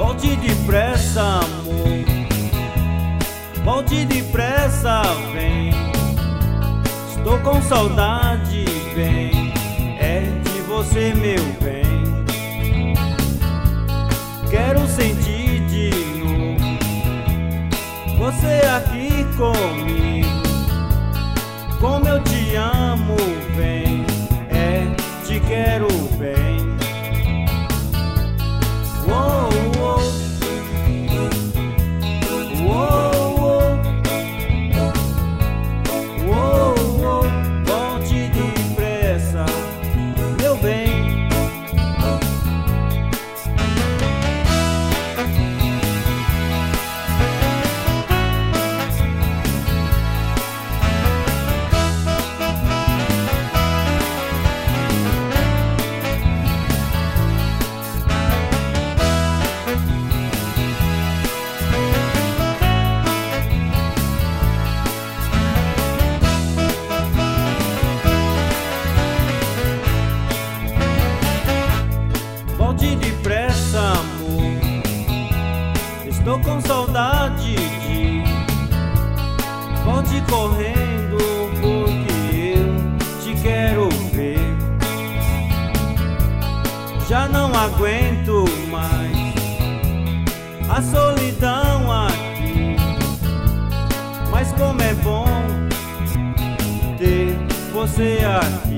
Volte depressa, amor, volte depressa, vem. Estou com saudade, vem, é de você, meu bem. Quero sentir de novo você aqui comigo. Como eu te amo, vem, te quero bem. Uou, uou, uou, uou, uou, uou. Volte depressa, meu bem. Volte depressa, amor, estou com saudade de. Volte correndo porque eu te quero ver. Já não aguento mais a solidão aqui, mas como é bom ter você aqui.